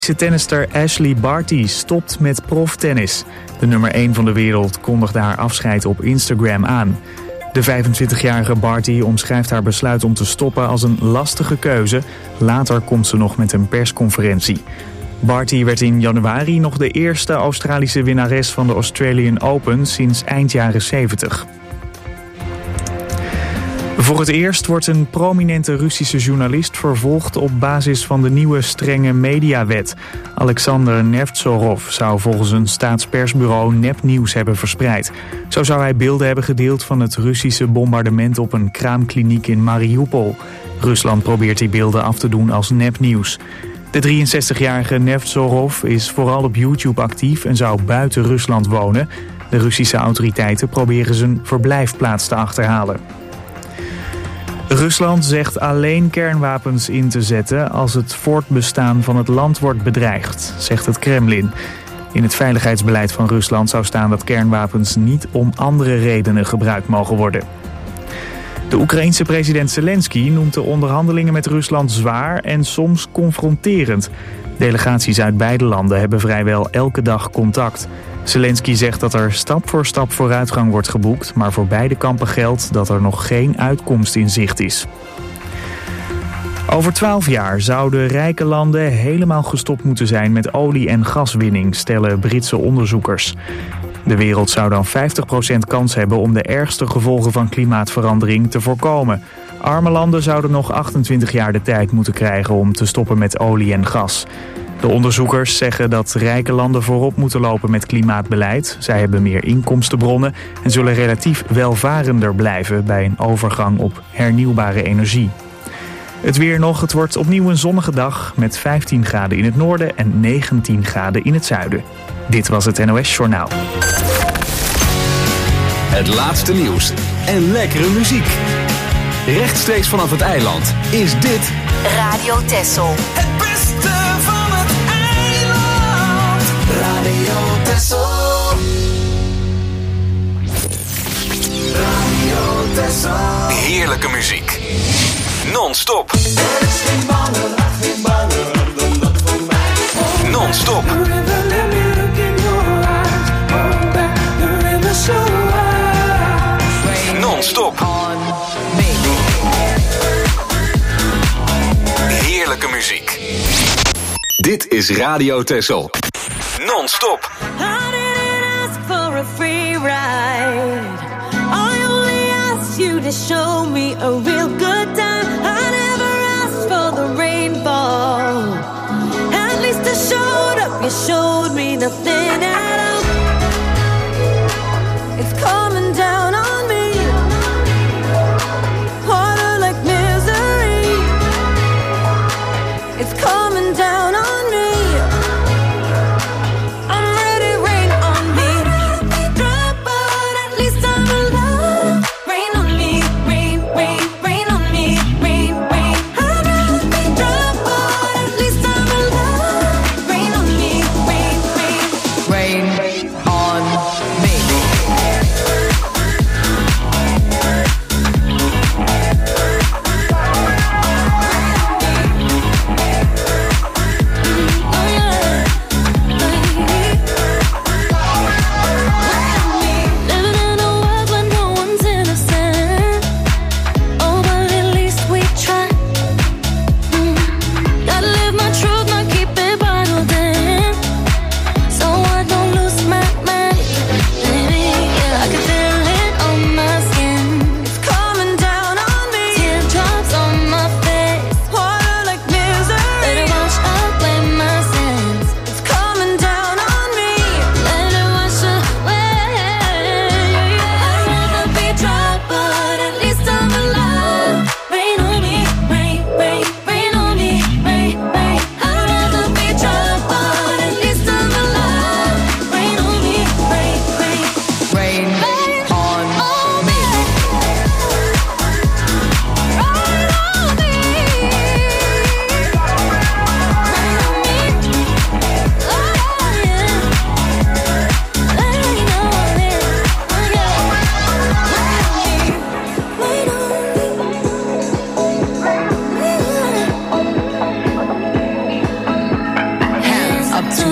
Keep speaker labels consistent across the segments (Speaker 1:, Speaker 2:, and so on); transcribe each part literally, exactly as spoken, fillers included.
Speaker 1: De tennister Ashley Barty stopt met proftennis. De nummer één van de wereld kondigde haar afscheid op Instagram aan. De vijfentwintigjarige Barty omschrijft haar besluit om te stoppen als een lastige keuze. Later komt ze nog met een persconferentie. Barty werd in januari nog de eerste Australische winnares van de Australian Open sinds eind jaren zeventig. Voor het eerst wordt een prominente Russische journalist vervolgd op basis van de nieuwe strenge mediawet. Alexander Nevzorov zou volgens een staatspersbureau nepnieuws hebben verspreid. Zo zou hij beelden hebben gedeeld van het Russische bombardement op een kraamkliniek in Mariupol. Rusland probeert die beelden af te doen als nepnieuws. De drieënzestigjarige Nevzorov is vooral op YouTube actief en zou buiten Rusland wonen. De Russische autoriteiten proberen zijn verblijfplaats te achterhalen. Rusland zegt alleen kernwapens in te zetten als het voortbestaan van het land wordt bedreigd, zegt het Kremlin. In het veiligheidsbeleid van Rusland zou staan dat kernwapens niet om andere redenen gebruikt mogen worden. De Oekraïense president Zelensky noemt de onderhandelingen met Rusland zwaar en soms confronterend. Delegaties uit beide landen hebben vrijwel elke dag contact. Zelensky zegt dat er stap voor stap vooruitgang wordt geboekt, maar voor beide kampen geldt dat er nog geen uitkomst in zicht is. Over twaalf jaar zouden rijke landen helemaal gestopt moeten zijn met olie- en gaswinning, stellen Britse onderzoekers. De wereld zou dan vijftig procent kans hebben om de ergste gevolgen van klimaatverandering te voorkomen. Arme landen zouden nog achtentwintig jaar de tijd moeten krijgen om te stoppen met olie en gas. De onderzoekers zeggen dat rijke landen voorop moeten lopen met klimaatbeleid. Zij hebben meer inkomstenbronnen en zullen relatief welvarender blijven bij een overgang op hernieuwbare energie. Het weer nog, het wordt opnieuw een zonnige dag met vijftien graden in het noorden en negentien graden in het zuiden. Dit was het N O S Journaal.
Speaker 2: Het laatste nieuws en lekkere muziek. Rechtstreeks vanaf het eiland is dit
Speaker 3: Radio Texel.
Speaker 4: Het beste van het eiland. Radio Texel. Radio Texel.
Speaker 2: heerlijke muziek. Non-stop. Non-stop. Non-stop. Heerlijke muziek. Dit is Radio Texel. Non-stop.
Speaker 5: You to show me a real good time. I never asked for the rainfall. At least I showed up. You showed me nothing at all. It's coming down on me. Harder like misery. It's coming down on me. I'm ready, rain on me. Drop, but at least I'm alive.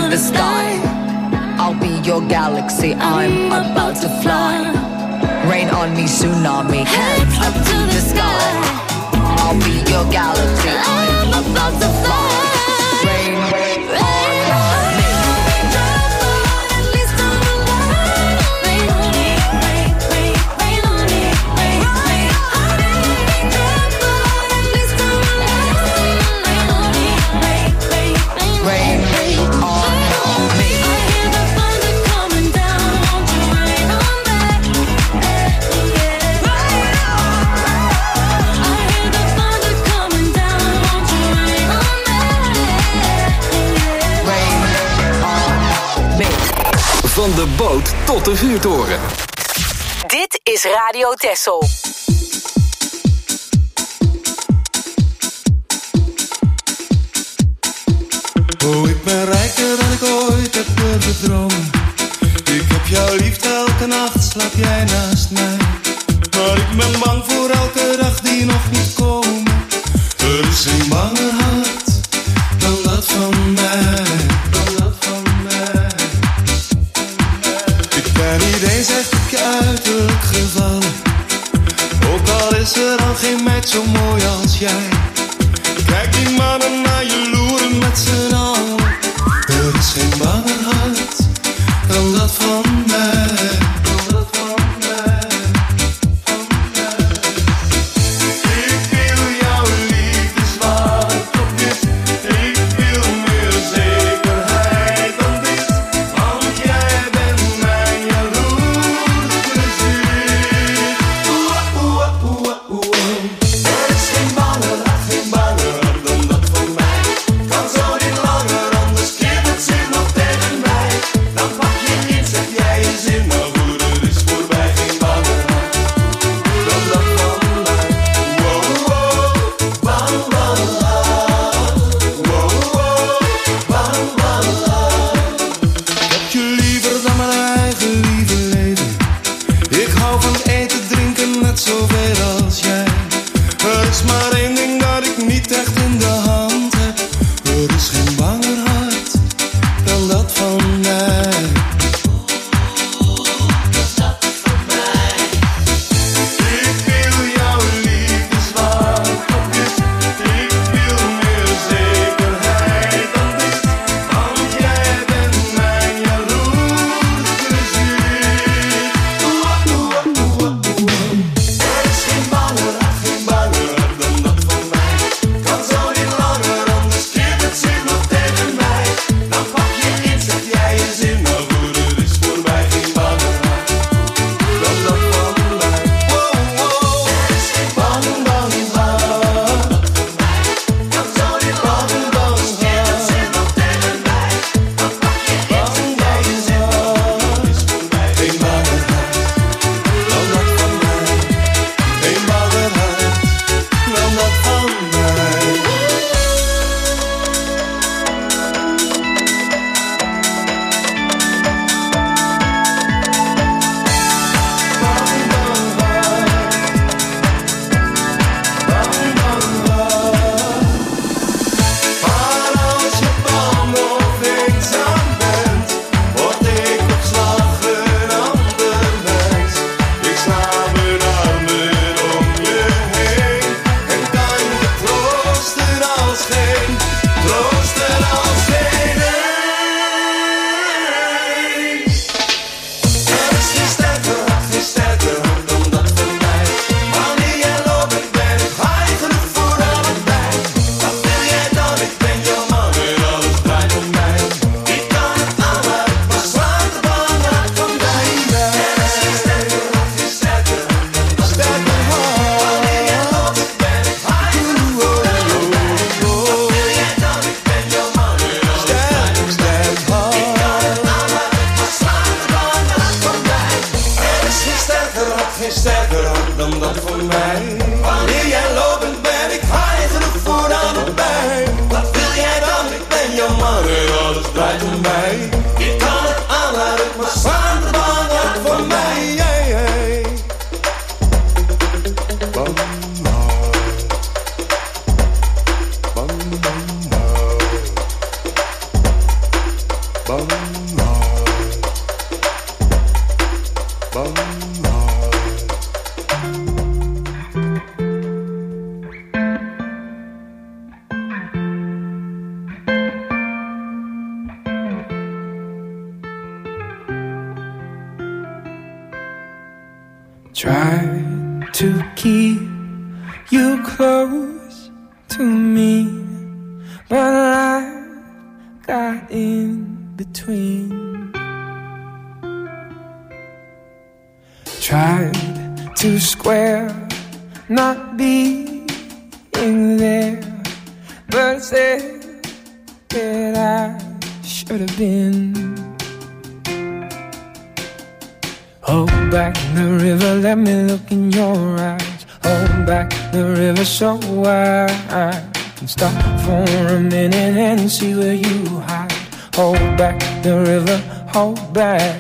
Speaker 3: the sky. I'll be your galaxy, I'm about to fly. Rain on me, tsunami, hands up to the sky. I'll be your galaxy, I'm about to fly. Rain, rain, rain on me. At least I'm alive. Rain on me, rain, rain, rain on me. Rain, rain, rain, at least I'm alive. Rain on me, rain, rain, rain, rain on me. I hear the thunder coming down. Won't you rain on that? Yeah. I hear the thunder coming down. Won't you rain on that? Yeah. Rain on me.
Speaker 2: Van de boot tot de vuurtoren.
Speaker 6: Dit is Radio Texel.
Speaker 4: Oh, ik ben rijker dan ik ooit heb durven dromen. Ik heb jou lief, elke nacht slaap jij naast mij. Maar ik ben bang voor elke dag die nog niet komen. Er is geen banger hart dan dat van mij. Dan dat van mij. Ik ben niet eens echt op je uiterlijk gevallen. Ook al is er al geen meid zo mooi als jij. Kijk die mannen naar je loeren met z'n allen. Er is geen banger hart dan dat van mij. Dan dat van mij. Van mij. Ik wil jouw liefdeswaard op dit. Ik wil meer zekerheid dan dit. Want jij bent mijn jaloerse ziel. Oeh, oeh, oeh, oeh. Er is geen banger hart, geen banger hart dan dat van mij. Kan zo niet langer, anders keert het zich nog tegen mij. Dan pak je in, zeg jij je zin, maar goed, het is voorbij. Geen banger hart dan dat van mij. Wow, wow, bang, bang, love. Wow, wow, bang, bang, love. Ik heb je liever dan mijn eigen lieve leven. Ik hou van eten, drinken, net zoveel als jij. Er is maar één ding dat ik niet echt in de hand heb. Er is geen banger hart dan dat van mij. Ik wil jouw liefdeswaard op dit. Ik wil meer zekerheid dan dit. Want jij bent mijn jaloerse ziel. Oeh, oeh, oeh, oeh. Er is geen banger hart, geen banger hart dan dat van mij. Kan zo niet langer, anders keert het zich nog tegen mij. Dan pak je in, zeg jij je zin, maar goed, het is voorbij. Geen banger hart dan dat van mij. Wow, wow. Er is geen banger, banger hart dan van mij. Kan zo niet langer, anders keert het zich nog tegen mij. Dan pak je in, zeg jij je zin, maar goed, het is voorbij. Geen banger hart dan dat van mij. Geen banger hart dan dat van mij. Maar als je bang of eenzaam bent, word ik op slag een ander mens. Ik sla mijn armen om je heen en kan je troosten als geen, troosten als geen een. Er is geen sterker hart, geen sterker hart dan dat van mij. Wanneer jij loopt, ik ben ik high genoeg voor allebei. Wat wil jij dan? Ik ben jouw man en alles draait om mij. Ik kan het aanraken, maar zwaar de bang hart van mij. Er is geen sterker hart, geen sterker hart dan dat van mij. Wanneer jij loopt, ik ben ik high genoeg voor allebei. Wat wil jij dan? Ik ben jouw man en alles draait om mij. Ik kan het aanraken, maar zwaar de bang hart van mij. Er is geen sterker hart, geen sterker hart dan dat van mij. Wanneer jij loopt, ben ik high genoeg voor allebei. Wat wil jij dan? Ik ben jouw man en alles draait om mij. Ik kan het aanraken, maar zwaar de bang hart van mij. Hey, hey. Bang hart. Bang, bang hart.
Speaker 7: Try to keep you close to me, but I got in between. Tried to square not being there, but said that I should have been. Hold back the river, let me look in your eyes. Hold back the river so I can stop for a minute and see where you hide. Hold back the river, hold back.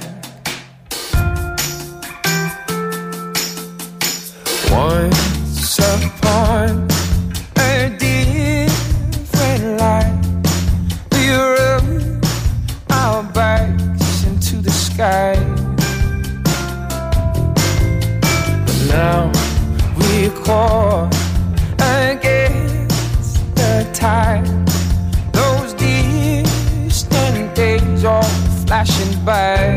Speaker 7: Once upon a different life, we rubbed our backs into the sky. Now we're caught against the tide. Those distant days are flashing by.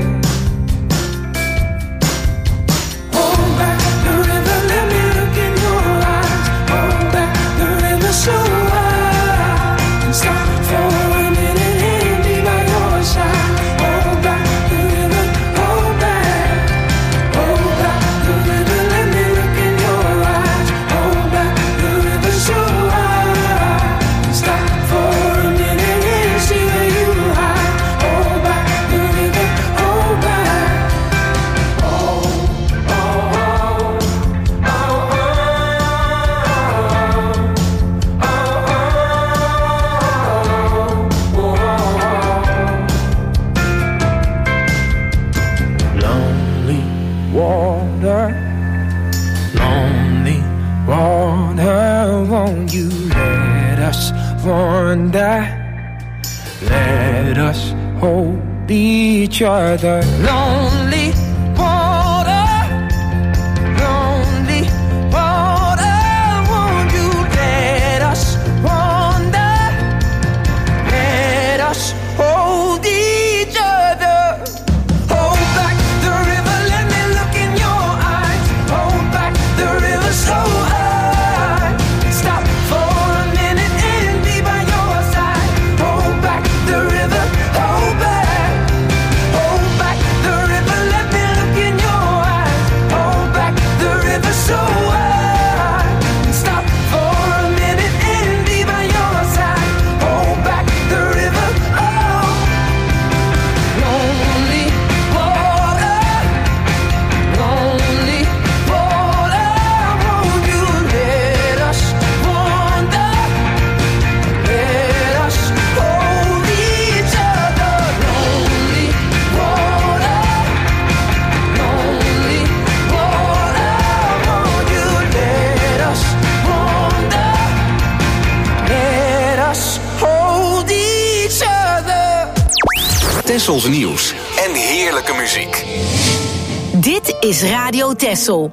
Speaker 7: Hold back the river, let me look in your eyes. Hold back the river so I can stop for a minute and be by your side. Hold back the river, hold back. Hold back the river, let me look in your eyes. Hold back the river so I can stop for a minute and see where you hide. Hold back the river, hold back. Oh, oh, oh, oh, oh, oh, oh, oh. Lonely water, lonely water, won't you let us wander? Let us hold each other. Lonely water, lonely water, won't you let us wander? Let us hold each other. Hold back the river, let me look in your eyes. Hold back the river so I can stop for a minute and be by your side. Hold back the river, hold back. Hold back the river, let me look in your eyes. Hold back the river so I can stop for a minute and be by your side. Hold back the river, oh. Lonely water, lonely water, won't you let us wander? Let us hold each other. Lonely water, lonely water, won't you let us wander? Let us hold each other.
Speaker 2: Tessels nieuws en heerlijke muziek.
Speaker 6: Dit is Radio Tessel.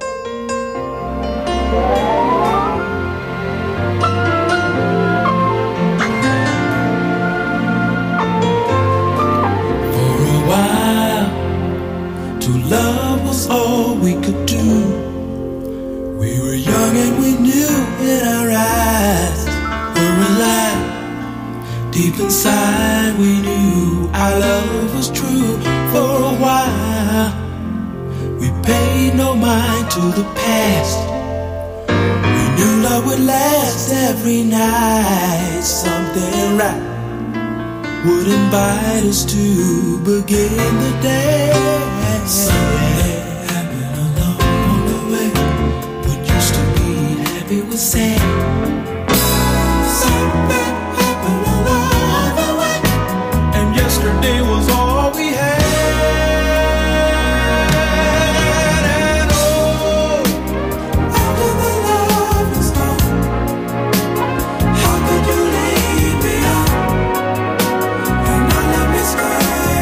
Speaker 4: For a while, to love was all we could do. We were young and we knew in our eyes were alive. Deep inside we knew our love was true. For a while, we paid no mind to the past. We knew love would last every night. Something right would invite us to begin the day. Something happened along the way. What used to be happy was sad. Something happened along the way, and yesterday was all we had. And oh, after the love is gone, how could you leave me on? And now let me stay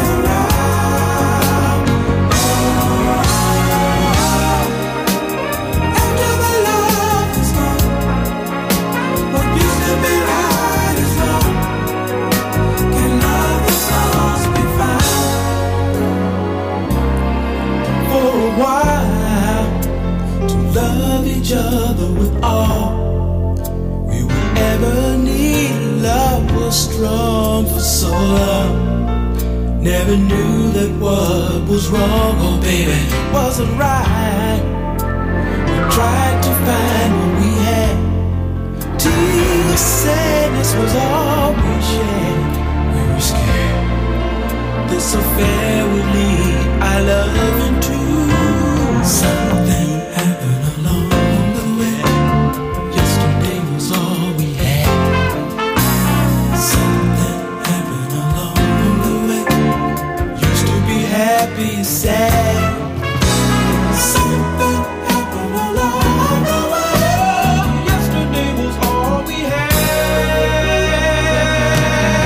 Speaker 4: love. Never knew that what was wrong, oh baby, wasn't right. We tried to find what we had. Tears, sadness was all we shared. We were scared this affair would lead our love into something happened along the way. Yesterday was all we had. Something happened along the way. Used to be happy, sad. Something happened along the way. Yesterday was all we had.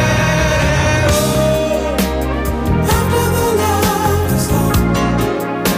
Speaker 4: After the love is gone,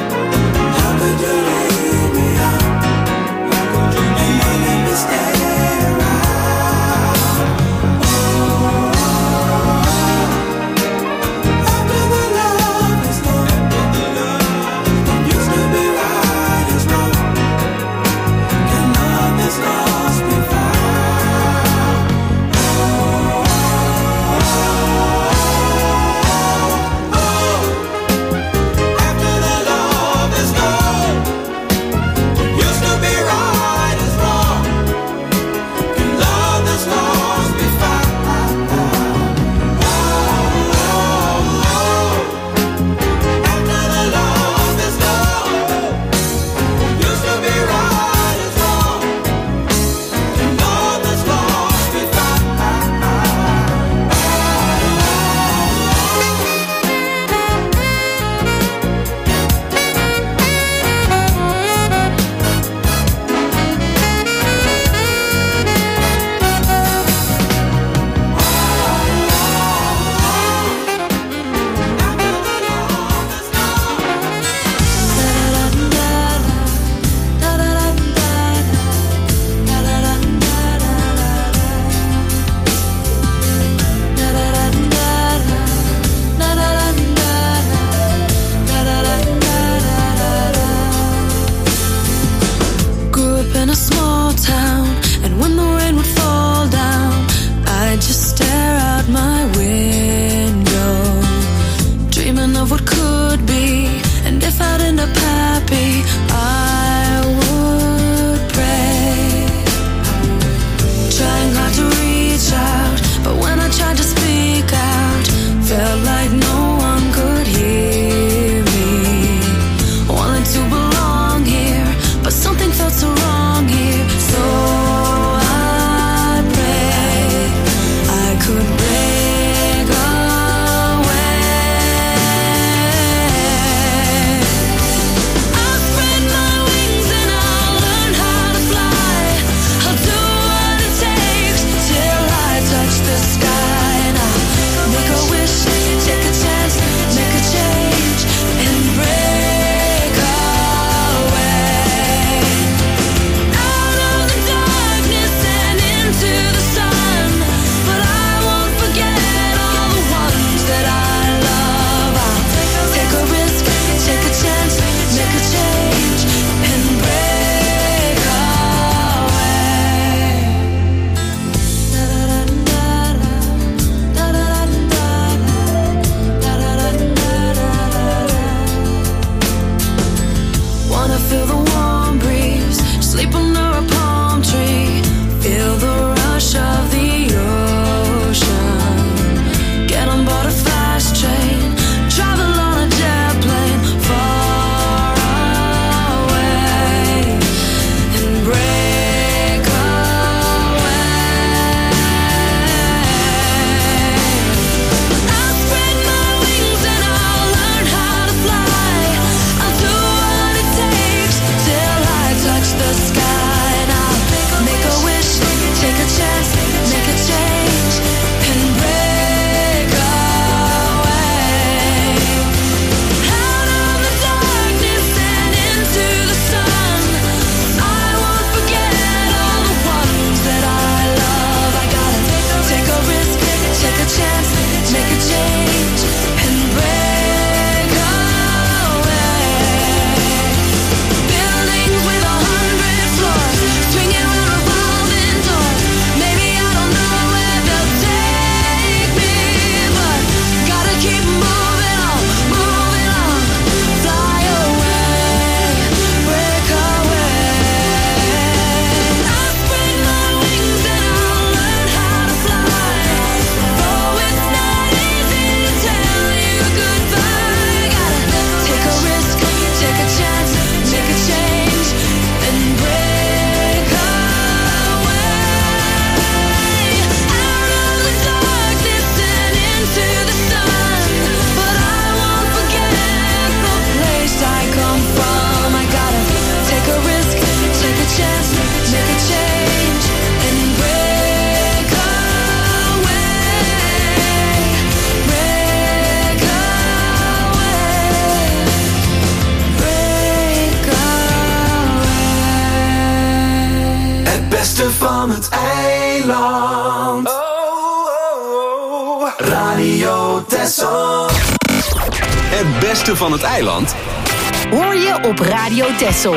Speaker 2: Texel. Het beste van het eiland
Speaker 6: hoor je op Radio Texel.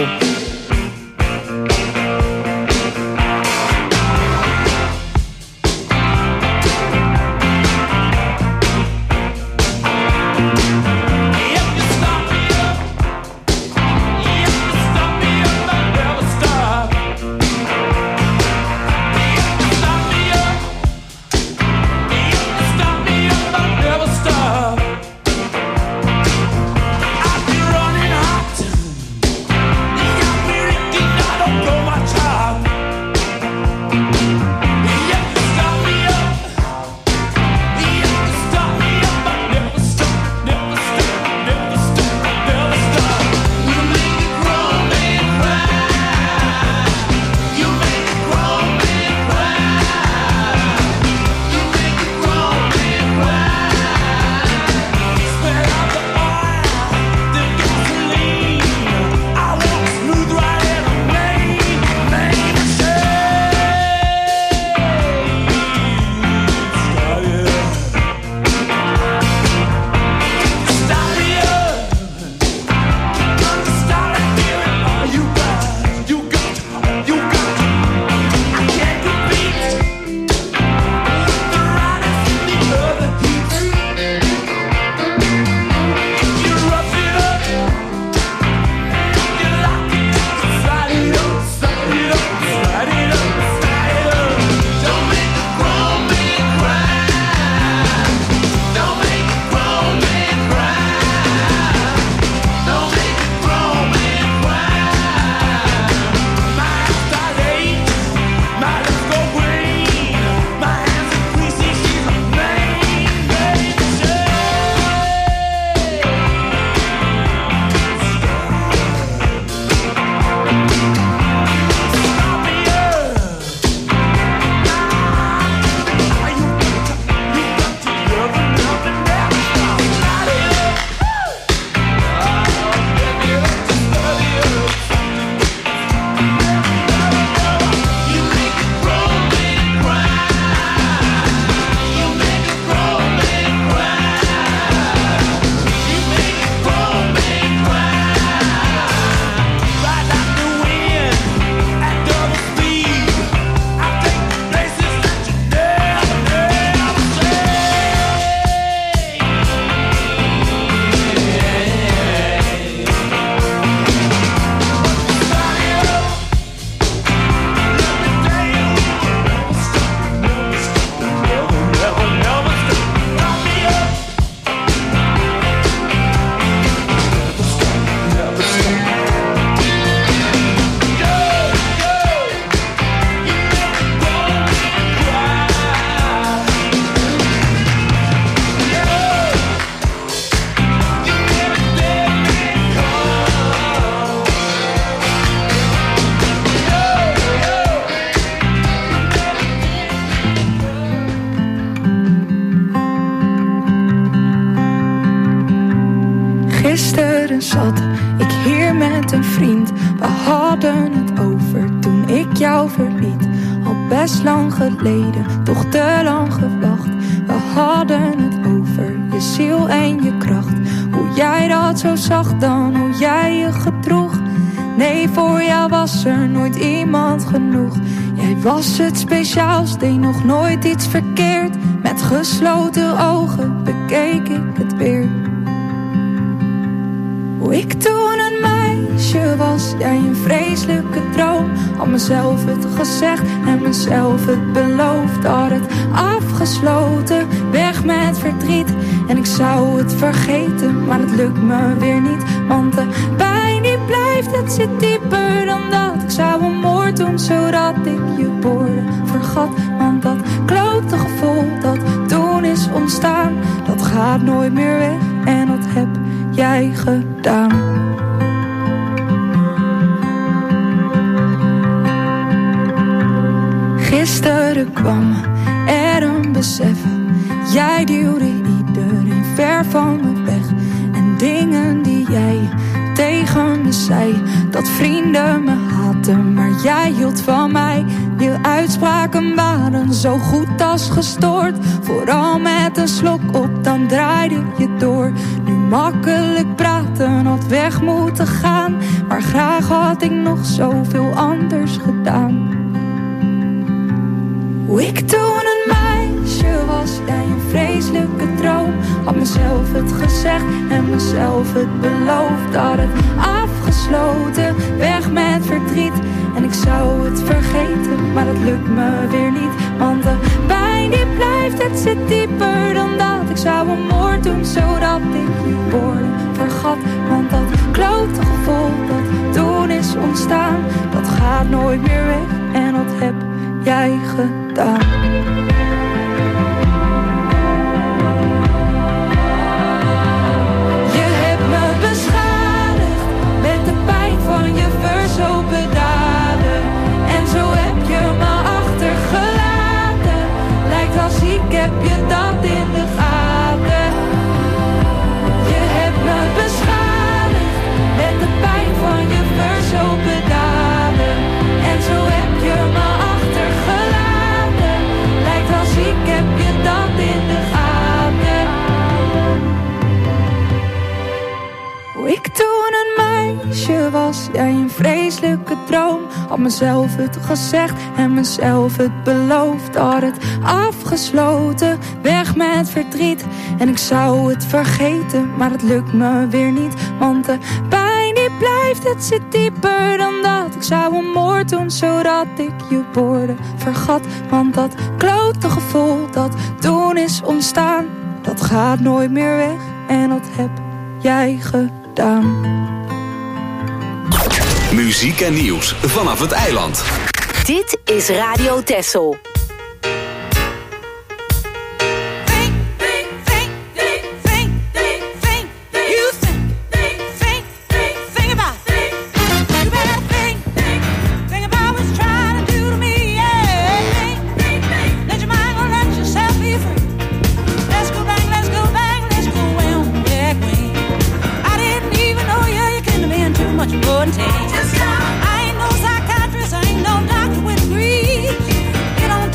Speaker 8: Gisteren zat ik hier met een vriend. We hadden het over toen ik jou verliet. Al best lang geleden, toch te lang gewacht. We hadden het over je ziel en je kracht. Hoe jij dat zo zag dan, hoe jij je gedroeg. Nee, voor jou was er nooit iemand genoeg. Jij was het speciaals, deed nog nooit iets verkeerd. Met gesloten ogen bekeek ik het weer. Hoe ik toen een meisje was, jij een vreselijke droom. Had mezelf het gezegd en mezelf het beloofd. Had het afgesloten, weg met verdriet. En ik zou het vergeten, maar het lukt me weer niet. Want de pijn die blijft, het zit dieper dan dat. Ik zou een moord doen, zodat ik je woorden vergat. Want dat klote gevoel dat toen is ontstaan, dat gaat nooit meer weg en dat heb jij gedaan. Gisteren kwam er een besef. Jij duwde iedereen ver van me weg. En dingen die jij tegen me zei dat vrienden me haatten, maar jij hield van mij. Je uitspraken waren zo goed als gestoord. Vooral met een slok op, dan draaide je door. Nu makkelijk praten, had weg moeten gaan, maar graag had ik nog zoveel anders gedaan. Hoe ik toen een meisje was, jij een vreselijke droom. Had mezelf het gezegd en mezelf het beloofd. Had het afgesloten, weg met verdriet. En ik zou het vergeten, maar dat lukt me weer niet. Want de pijn die blijft, het zit dieper dan dat. Ik zou een moord doen, zodat ik je woorden vergat. Want dat klote gevoel dat toen is ontstaan, dat gaat nooit meer weg. En dat heb jij gedaan. Je hebt me beschadigd met de pijn van je verzopen daden. En zo heb je me achtergelaten. Lijkt als ik heb je dat in de gaten. Je hebt me beschadigd met de pijn van je verzopen daden. En zo heb je me achtergelaten. Lijkt als ik heb je dat in de gaten. Hoe ik toen een meisje was, jij een vreselijke droom. Had mezelf het gezegd en mezelf het beloofd. Had het afgesloten, weg met verdriet. En ik zou het vergeten, maar het lukt me weer niet. Want de pijn die blijft, het zit dieper dan dat. Ik zou een moord doen, zodat ik je woorden vergat. Want dat klote gevoel dat toen is ontstaan, dat gaat nooit meer weg. En dat heb jij gedaan.
Speaker 2: Muziek en nieuws vanaf het eiland.
Speaker 6: Dit is Radio Texel.
Speaker 9: I ain't no psychiatrist, I ain't no doctor with degrees.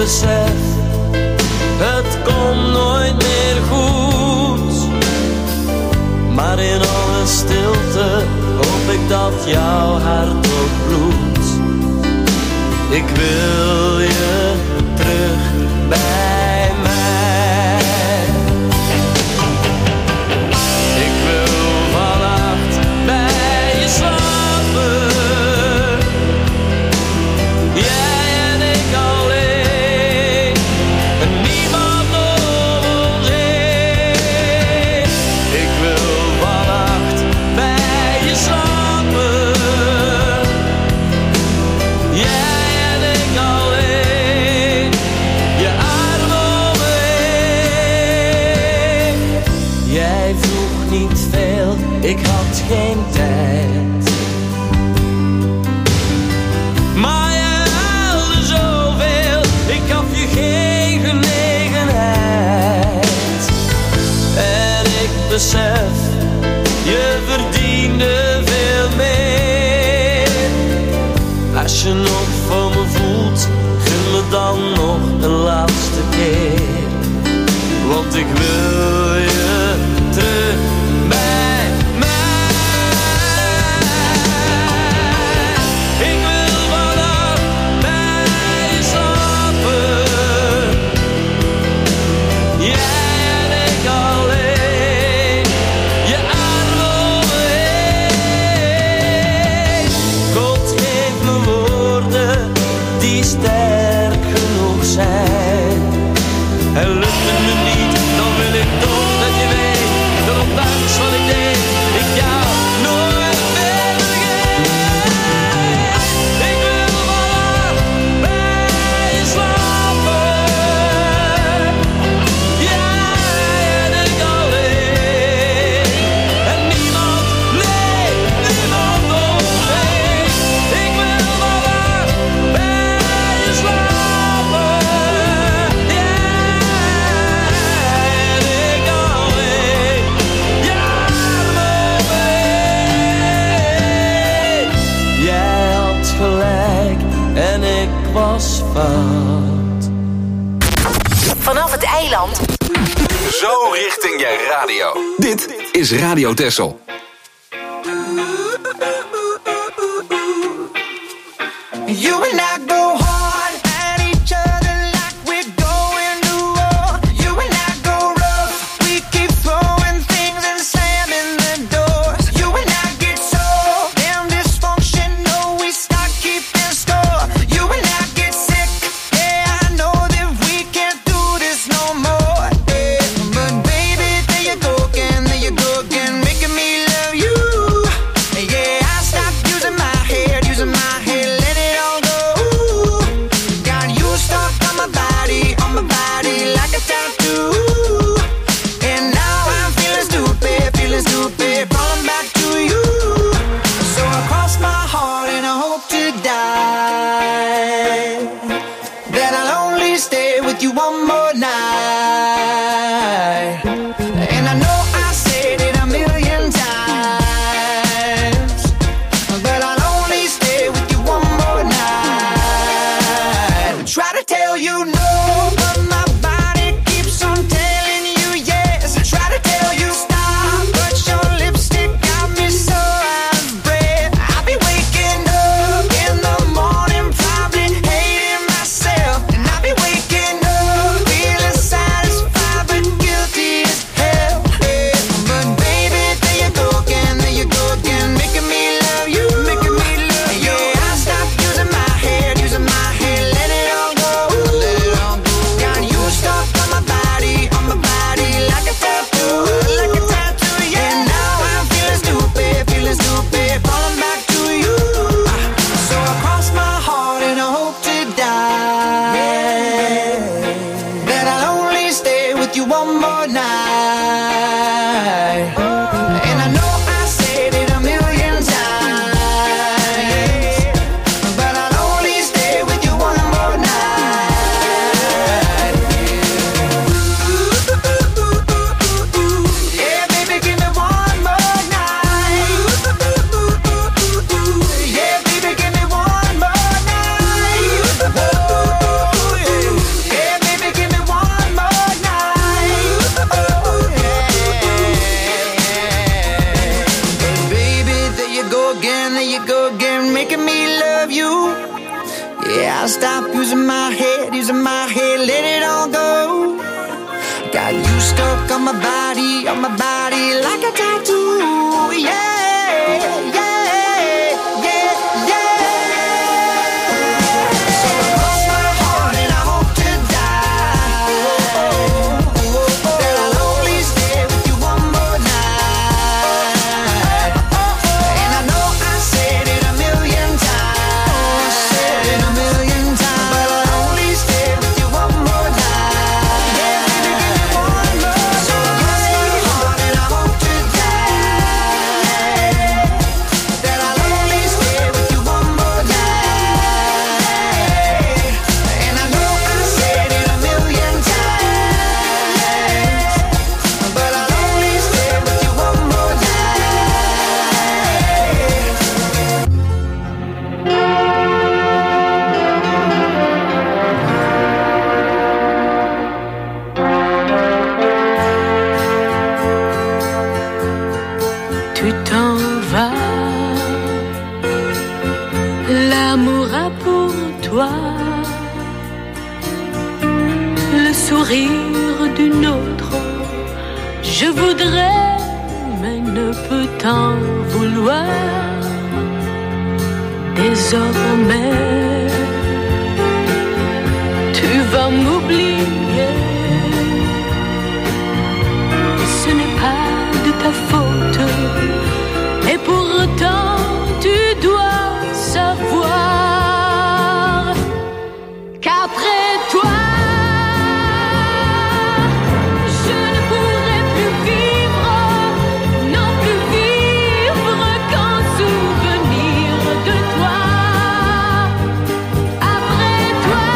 Speaker 7: besef, het komt nooit meer goed. Maar in alle stilte hoop ik dat jouw hart ook bloedt. Ik wil je terug bij mij. Ik wil vannacht bij je slapen. Jij en ik alleen. En niemand om ons heen. Ik wil vannacht bij je slapen. Jij ik had geen tijd, maar je huilde zoveel, ik gaf je geen genegenheid. En ik besef, je verdiende veel meer. Als je nog van me voelt, gun me dan nog een laatste keer. Want ik wil je terug bij mij. Ik wil vannacht bij je slapen. Jij en ik alleen. Je armen om me heen. God geeft me woorden die sterk genoeg zijn. En lukt het me niet, dan wil ik toch dat je weet dat ondanks wat ik deed, ik jou nooit meer vergeet. Ik wil vannacht bij je slapen. Jij en ik alleen. En niemand, nee, niemand om ons heen. Ik wil vannacht bij je slapen. En ik was fout.
Speaker 6: Vanaf het eiland.
Speaker 2: Zo richting je radio. Dit is Radio Texel.
Speaker 7: You and I go hard at each other like we're going to war. You and I go rough. We keep throwing things and slamming the doors. You and I get so damn dysfunctional. We start keeping score. You and I get sick. Yeah, I know that we can't do this no more. Yeah. But baby, there you go again, there you go again, making me love you. Yeah, I stopped using my head, using my head, let it all go.
Speaker 9: Gotta stop using my head, using my head, let it all go. Got you stuck on my body, on my body like a tattoo. Yeah, yeah, yeah, yeah. So cross my heart and I hope to die that I'll only stay with you one more night. And I know I said it a million times, said it a million times, but I'll only stay with you one more night. Yeah, baby, give me one more. So cross my heart and I hope to die that I'll only stay with you one more night. And I know I said it a million times, but I'll only stay with you one more night.
Speaker 10: Tu t'en vas, l'amour a pour toi le sourire d'une autre. Je voudrais, mais ne peux t'en vouloir. Désormais, tu vas m'oublier. Ce n'est pas de ta faute. Et pourtant, tu dois savoir qu'après toi, je ne pourrai plus vivre, non plus vivre qu'en souvenir de toi. Après toi,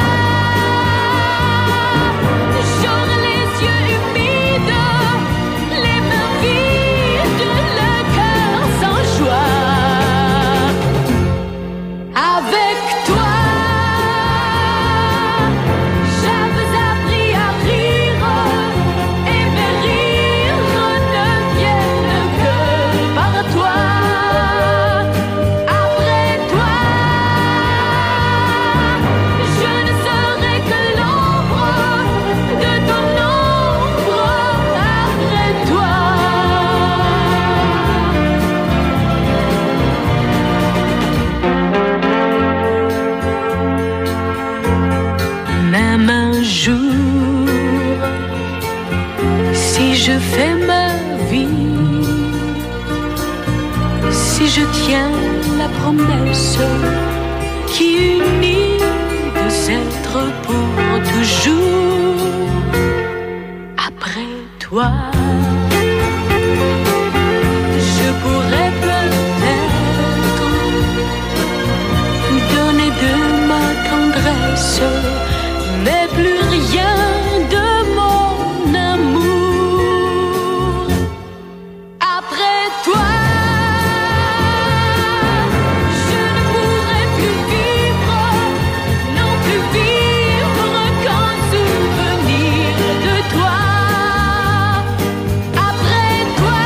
Speaker 10: j'aurai les yeux humides, les mains vides, le cœur sans joie. Avec toi, j'avais appris à rire, et mes rires ne viennent que par toi. Après toi, je ne serai que l'ombre de ton ombre. Après toi. Même un jour, si je fais ma vie, si je tiens la promesse qui unit deux êtres pour toujours, après toi, je pourrais peut-être donner de ma tendresse, mais plus rien de mon amour. Après toi, je ne pourrai plus vivre, non plus vivre qu'en souvenir de toi. Après toi,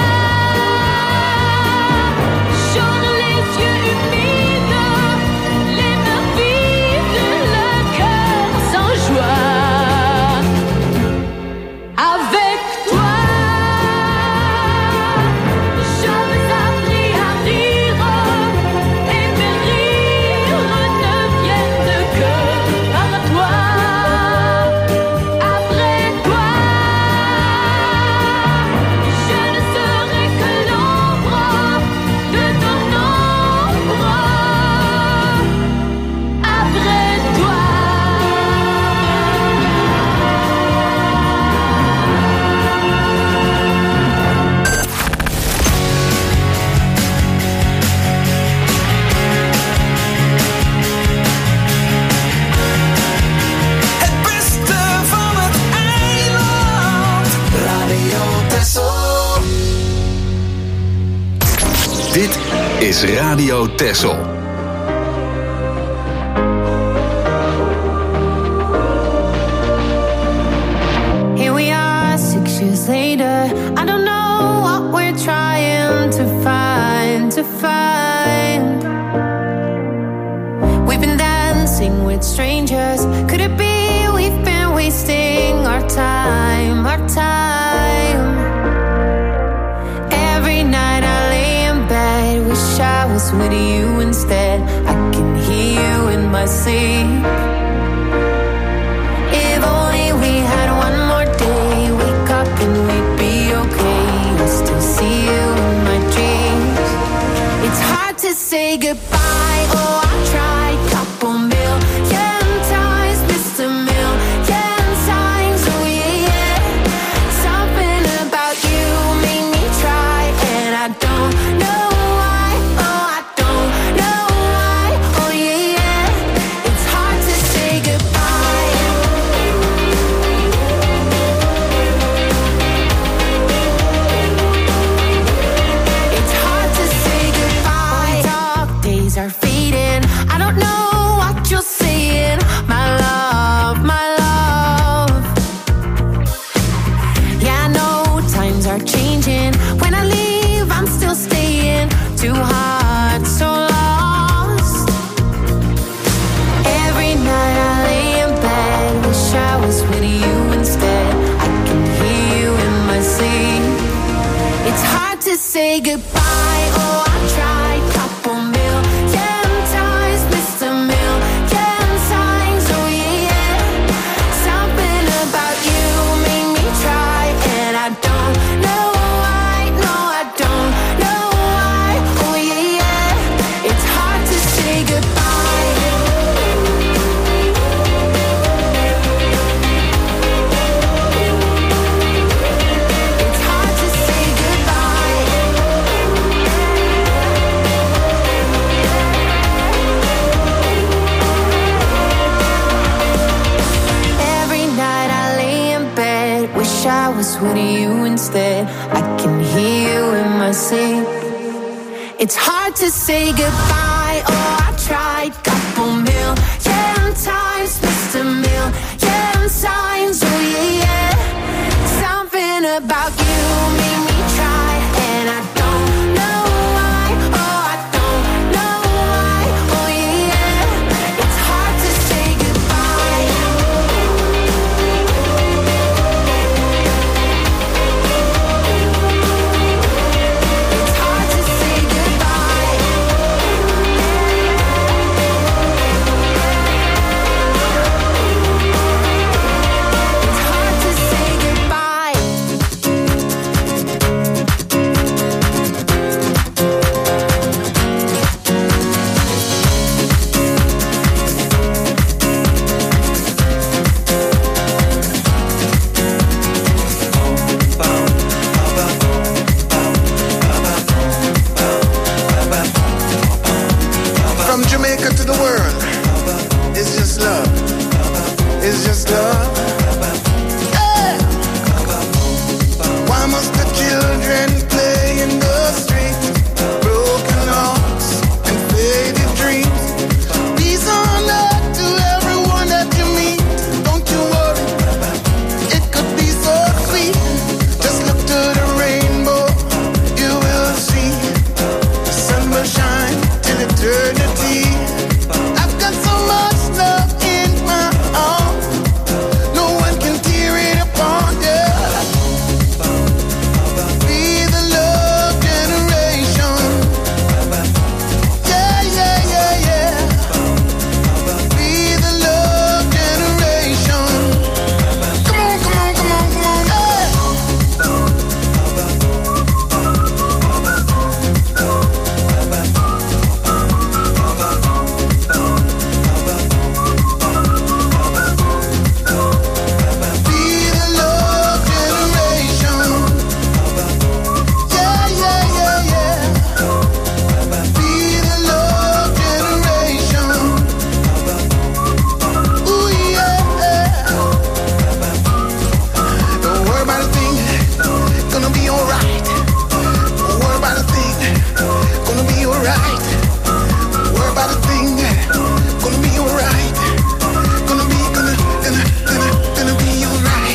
Speaker 10: j'aurai les yeux humides, les mains vides, le cœur sans joie. Avec toi, j'avais appris à rire, et mes rires ne viennent que par toi. Après toi, je ne serai que l'ombre de ton ombre. Après toi.
Speaker 4: Het beste van het eiland. Radio Texel.
Speaker 2: Dit is Radio Texel.
Speaker 5: Here we are, six years later. I don't know what we're trying to find, to find. We've been dancing with strangers.
Speaker 11: was with you instead. I can hear you in my sleep. If only we had one more day, wake up and we'd be okay. I still see you in my dreams. It's hard to say goodbye. Oh, I tried couple million times, missed a million times. Oh yeah, yeah. Something about you made me try, and I don't know why. Oh, I don't know why. Oh yeah, yeah. It's hard to say goodbye. It's hard to say goodbye. Dark days are fading. I don't know what you're saying. My love, my love. Yeah, I know times are changing. When I leave, I'm still staying. Too hard, so lost. Every night I lay in bed, wish I was with you instead. I can hear you in my sleep. It's hard to say goodbye. Oh, I tried couple million times, missed a million times. Oh yeah, yeah. Something about you made me try, and I don't know why. No, I don't know why. Oh yeah, yeah. It's hard to say goodbye. It's hard to say goodbye. Every night I lay in bed, wish I was with you instead. I can hear you in my sleep. It's hard to say goodbye. Oh, I tried couple million times, missed a million times. Oh yeah, yeah. Something about you made me try, and I don't know why. Oh, I don't know why. Oh yeah, yeah. It's hard to say goodbye. It's hard to say goodbye. It's hard to say goodbye.
Speaker 12: From Jamaica to the world, it's just love. It's just love. Hey! Why must the children play in the street? Broken hearts and faded dreams. Peace on earth to everyone that you meet. Don't you worry, it could be so sweet. Just look to the rainbow, you will see. The sun will shine till eternity. I've got so much love in my heart, no one can tear it apart. Yeah. Be the love generation. Yeah, yeah, yeah, yeah. Be the love generation. Come on, come on, come on, come on. Hey. Be the love generation. Yeah, yeah, yeah, yeah. Be the love generation. Ooh, yeah. Don't worry about a thing, gonna be alright. Don't worry about a thing, gonna be alright. Don't worry about a thing, gonna be alright. Gonna be, gonna, gonna, gonna, gonna be alright.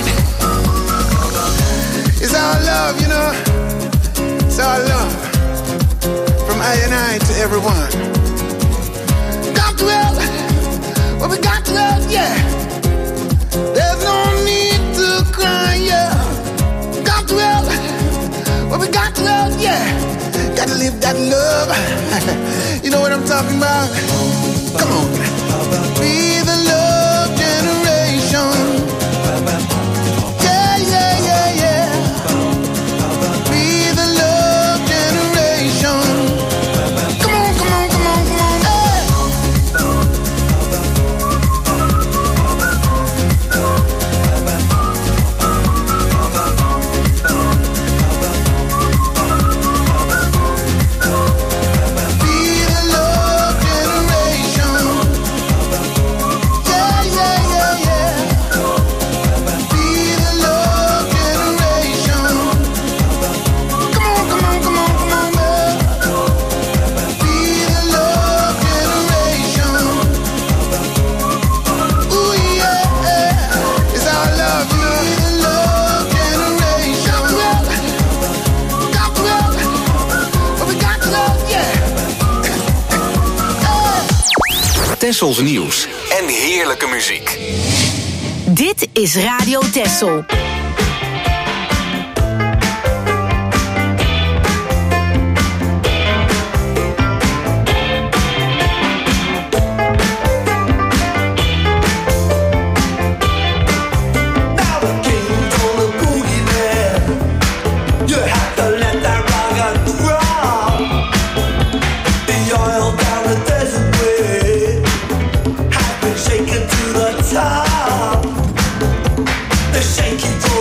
Speaker 12: It's our love, you know. It's our love. From I and I to everyone. Got to help, what we got to help, yeah. There's no need to cry, yeah. Got to help, what we got to help, yeah. Gotta live that love. You know what I'm talking about? Come on. Be the love generation. Yeah, yeah, yeah, yeah. Be the love generation. Come on, come on, come on, come on. Hey. Be the love generation. Yeah, yeah, yeah, yeah. Be the love generation. Come on, come on, come on, come on, girl. Be the love generation. Ooh, yeah. It's our love. Be the love generation. Got to love. But we got to love, yeah.
Speaker 2: Tessels nieuws en heerlijke muziek.
Speaker 6: Dit is Radio Tessel.
Speaker 9: Now the king's on the boogie man. You have to let that rock drop. The oil down the desert way has been shaken to the top. The shaky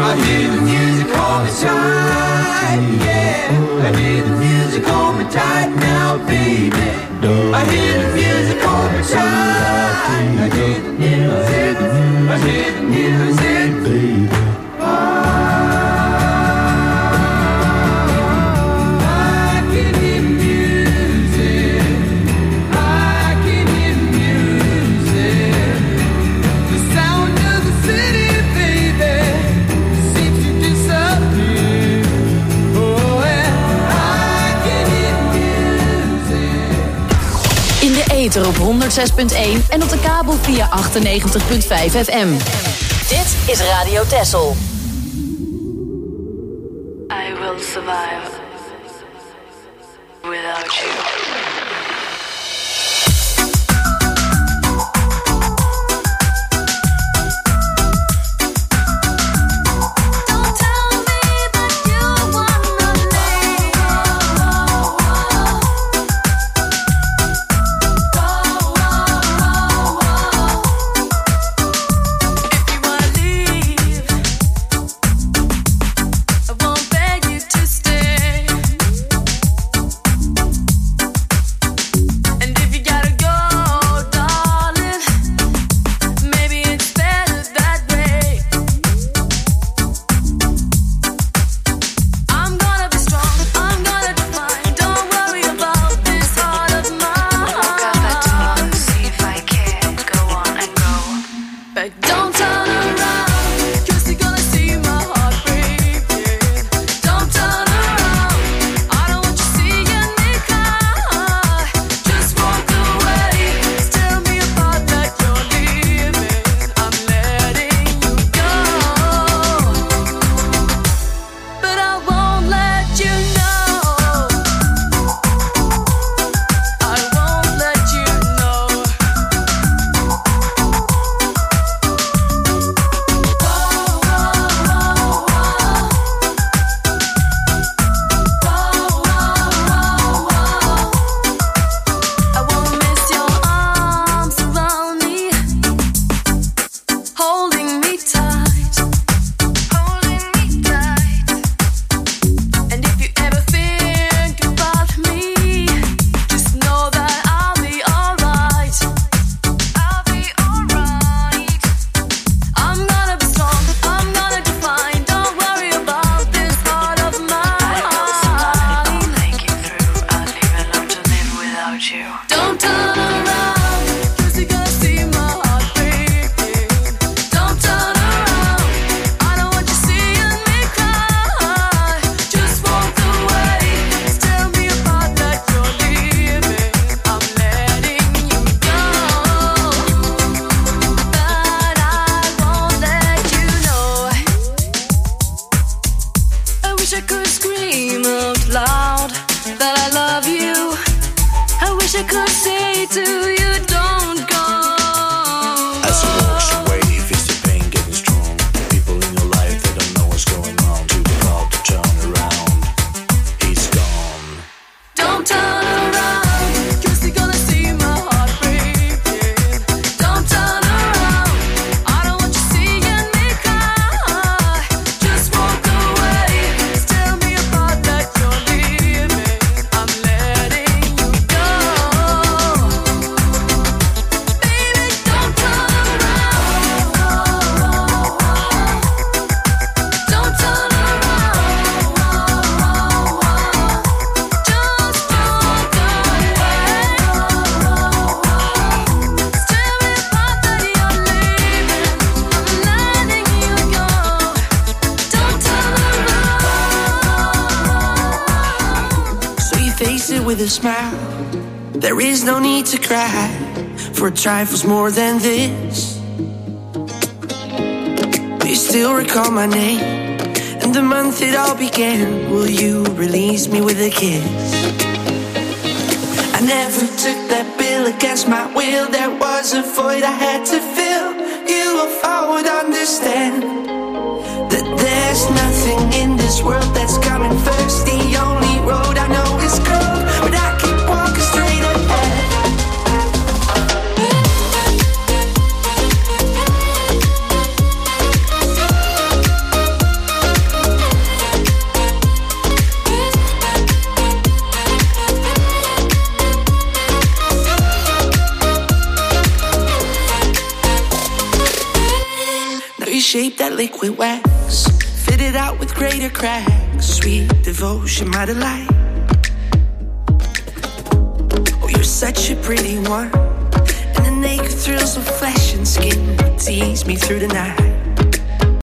Speaker 13: I hear the music hold me tight, yeah. I hear the music hold me tight now, baby. I hear the music hold me tight. I hear the music, I hear the music, baby.
Speaker 6: Op honderdzes punt één en op de kabel via achtennegentig punt vijf F M. Dit is Radio Texel.
Speaker 10: I will survive without you.
Speaker 14: With a smile, there is no need to cry for trifles more than this. Do you still recall my name and the month it all began? Will you release me with a kiss? I never took that bill against my will. There was a void I had to fill. You, if I would understand that there's nothing in this world that's coming first. The only road I know is cold, but I keep walking straight ahead. shape that liquid wax. Fit it out with greater cracks. Sweet devotion, my delight. Oh, you're such a pretty one. And the naked thrills of flesh and skin tease me through the night.